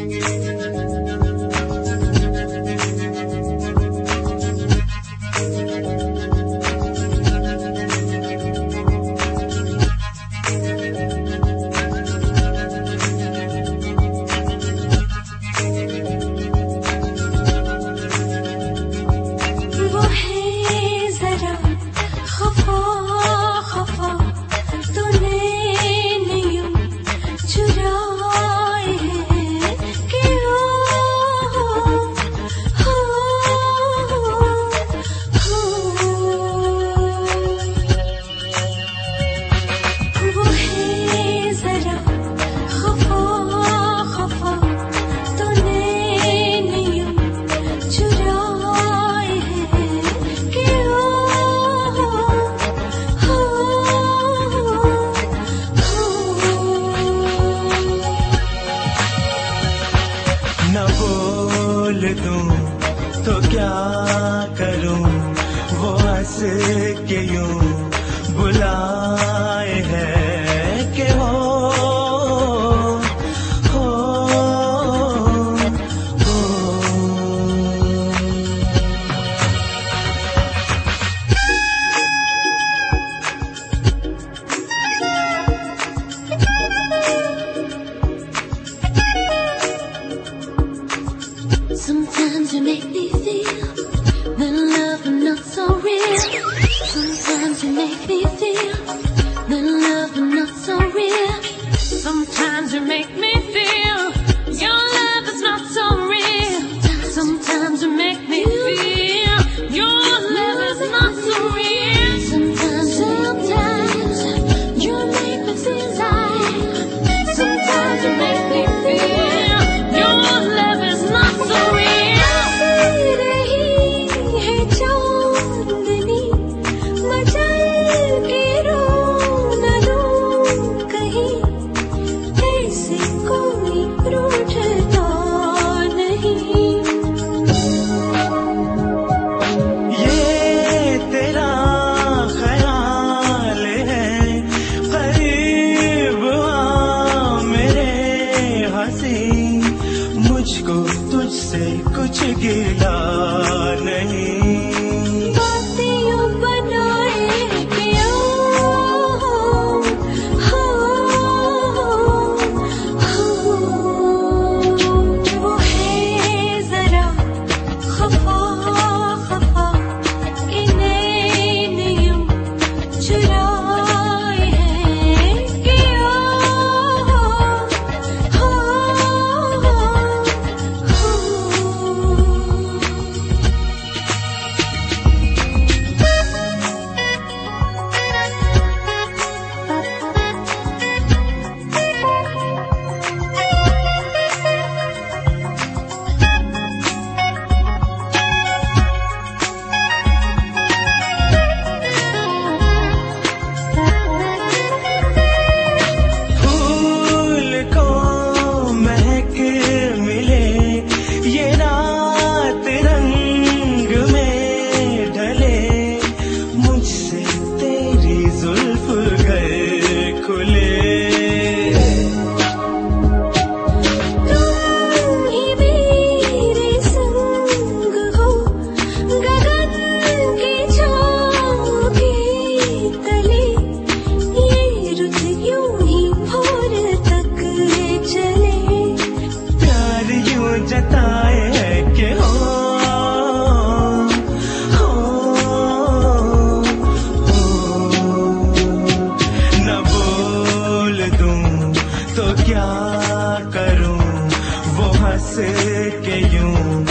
तो क्या करूं, वो हंस के यूं बुलाए है कि हो Sometimes you make me feel that love is not so real. Sometimes you make me feel that love is not so real. Sometimes you make me feel your love is not so real. Sometimes you make me feel your love is not so real. Sometimes you make me feel like. Sometimes you make me feel your love is not so real. मुझको तुझसे कुछ गिला नहीं। बातियों बनाए क्यों वो है जरा खफा खफा इन्हें यूं चुराए हैं क्यों जताए है कि हो न बोल दूं तो क्या करूं, वो हंस के यूं